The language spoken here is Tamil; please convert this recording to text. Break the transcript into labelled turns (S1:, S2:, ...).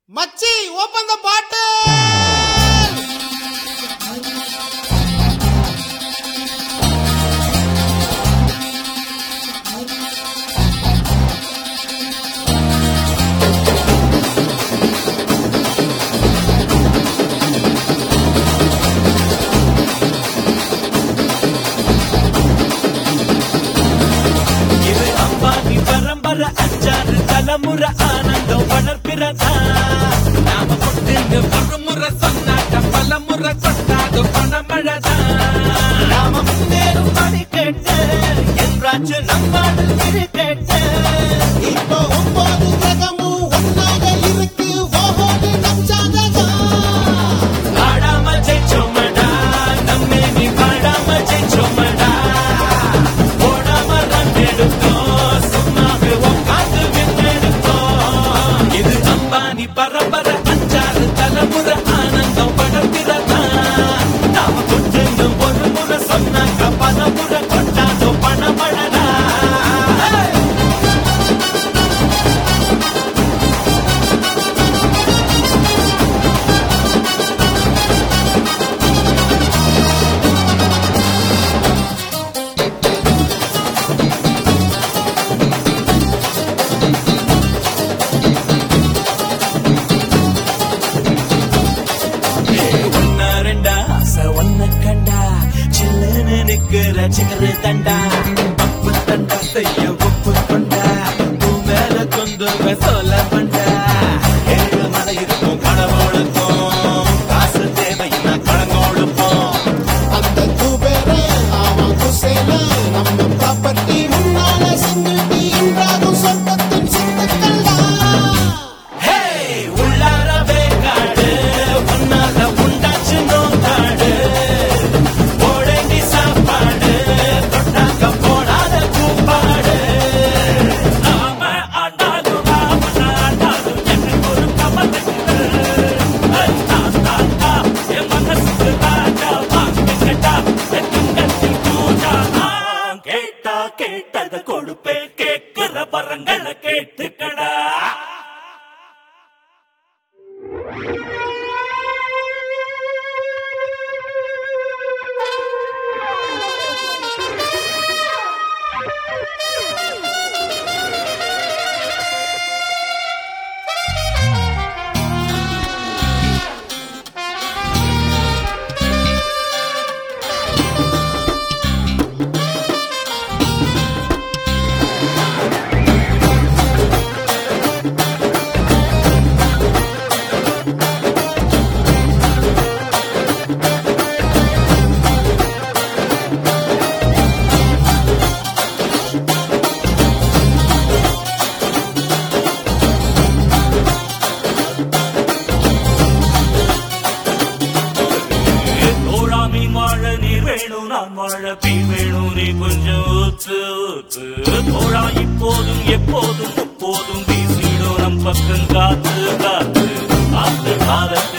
S1: மச்சி ஓபன் த பாட்டில்.
S2: இது அம்பானி பரம்பர அஞ்சாறு தலைமுறை ஆனந்தம் வளர்ப்பிறதா. நாம கொண்டு ஒரு முறை சொன்னாக்க பல முறை கொண்டாது பணமழதா. நாம முன்னேறும் படி கேட்டு என்றாச்சு நம்மாடு கேட்டு.
S1: இப்போ 9 கிரகமும் ஒன்னாக இருக்கு. ஓஹோடு நம் சாதகம்.
S2: ஆடாம ஜெயிச்சோமடா நம்மே நீ பாடாம ஜெயிச்சோமடா. ஓடாம ரன் எடுத்தோம் சும்மாவே உட்காந்து விண்ணெடுத்தோம். இது அம்பானி பரம்பரை அஞ்சாறு தலைமுறை ஆனந்தம் படத்திரதா. நாம கொண்டு ஒரு முறை சொன்னாக்க பல முறை கொண்டாதோ பணமழடா. ஒன்னா ரெண்டா ஆசை ஒன்ன கண்டா சில்லுன்னு நிக்கிற சிகரு தண்டா. அப்பு தண்டா செய்ய ஒப்பு கொண்டா பூ மேல கொண்டு சொல்ல பண்டா. ஏழு மலை இருக்கும் கடவுளுக்கும் காசு தேவைன்னா கடங்கோடுப்போம்.
S1: அந்த குபேரே அவன் குசேல நம்ம ப்ராப்பர்ட்டி முன்னால சிங்கிட்டி என்றாகும் சொந்தத்தின் சித்துக்கள்டா.
S2: ஹே உள்ளாரவே காடு ஒன்னால உண்டாச்சு நோக்காடு. போடேண்டி சாப்பாடு தொட்டாக்க போடாத கூப்பாடு. நாம ஆண்டாலும் நாம ஆண்டாலும் எனக்கு ஒரு கமத்துக்கு என் மனசுக்கு ராஜா வாங்க கேட்டா எத்துங்கத்தில் பூஜா. நான் கேட்டா கேட்டத கொடுப்பேன் கேட்கிற வரங்களை கேட்டுக்கடா. தோழா மீன் வாழ நீர் வேணும் நான் வாழ பீன் வேணும் நீ கொஞ்சம் ஊத்து ஊத்து. தோழா இப்போதும் எப்போதும் எப்போதும் வீசிடும் நம் பக்கம் காத்து காத்து காத்து காலத்து